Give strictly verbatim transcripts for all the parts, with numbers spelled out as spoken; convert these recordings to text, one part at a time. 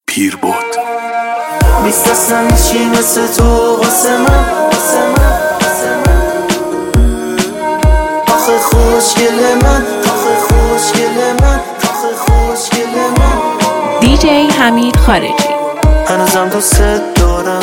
پیر بود. نیست اصلا هیچی مثل تو واسه من، واسه من، واسه من. آخه خوشگل من، آخه خوشگل من، آخه خوشگل من. دی جی حمید خارجی. هنوزم دوست دارم،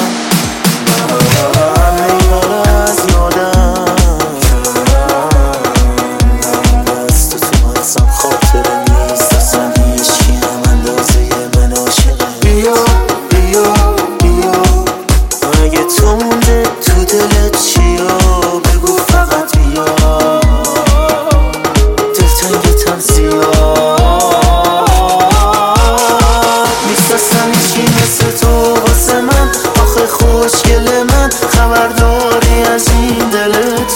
خوشگل من. خبرداری از این دل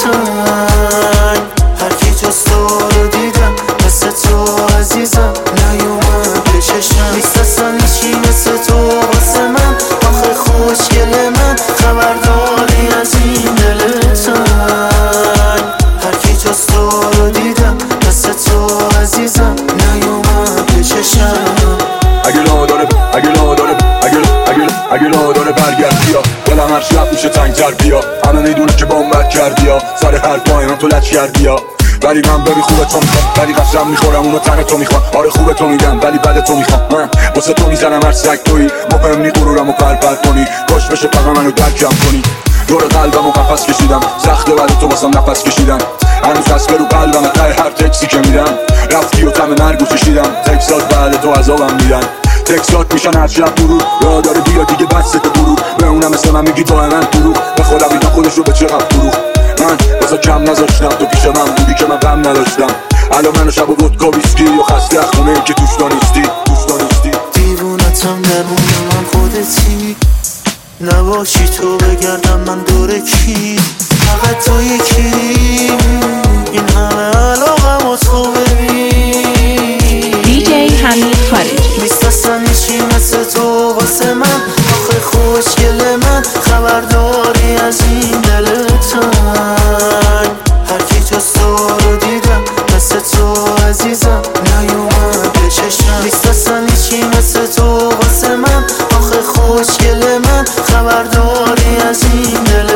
تنگ، هر کی جز تو رو دیدم مثل تو عزیزم نیومد به چشمم. نیست اصلا هیچی مثل تو واسه من. آخه خوشگل من. خبرداری از این دل تنگ، هر کی جز تو رو دیدم مثل تو عزیزم نیومد به چشمم. اگه لا داره اگه لا داره اگه اگه اگه لا داره برگرد بیا، دلم هر شب میشه تنگ‌تر بیا. همه میدونه که بام بد کردی یا سر هر پایان تو لچ کردی یا، ولی من ببی خوبه تو میخوام، ولی قسم میخورم اونو تن تو میخوام. آره خوبه تو میگم ولی بد تو میخوام. من واسه تو میزنم هر سگ تویی، مهم نی غرورمو پرپر کنی، کاش بشه فقط منو درکم کنی. دور قلبمو قفس کشیدم، سخته ولی تو واسم نفس کشیدن. هنوز هست برو قلبم ته هر تکسی که میدم، رفتی و تم مرگو کشیدم. تکسات بعد تو عذابم میدن، تکسات میشن هر شب برو. را داره بیا دیگه بسته برو، به اونم مثل من میگی دائما دروغ. به خودم میگم خودش رو به چقدر دروغ. من واسه کم نذاشتم، تو پیش من بودی که من غم نداشتم. الان منو شب و ودکا ویسکی و خسته از خونه این که توش دانستی توش دانستی. دیوونتم درمون من خودتی، نباشی تو بگردم من دور کی، فقط تو یکی. این همه علاقم و تو ببین. دی جی حمید خارجی. نیست اصلا هیچی مثل تو واسه من. آخه خوشگل من. خبرداری از این دل تنگ، هر کی جز تو رو دیدم مثل تو عزیزم نیومد به چشمم. نیست اصلا هیچی مثل تو واسه من. آخه خوشگل من. خبرداری از این دل